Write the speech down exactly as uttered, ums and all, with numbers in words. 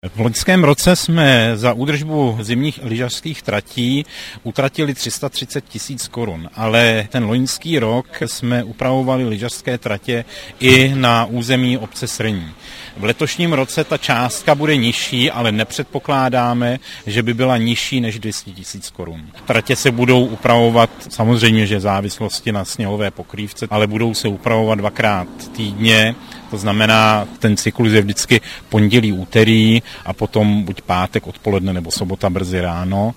V loňském roce jsme za údržbu zimních lyžařských tratí utratili tři sta třicet tisíc korun, ale ten loňský rok jsme upravovali lyžařské tratě i na území obce Srní. V letošním roce ta částka bude nižší, ale nepředpokládáme, že by byla nižší než dvě stě tisíc korun. Tratě se budou upravovat samozřejmě, že v závislosti na sněhové pokrývce, ale budou se upravovat dvakrát týdně. To znamená, ten cyklus je vždycky pondělí, úterý a potom buď pátek odpoledne nebo sobota brzy ráno.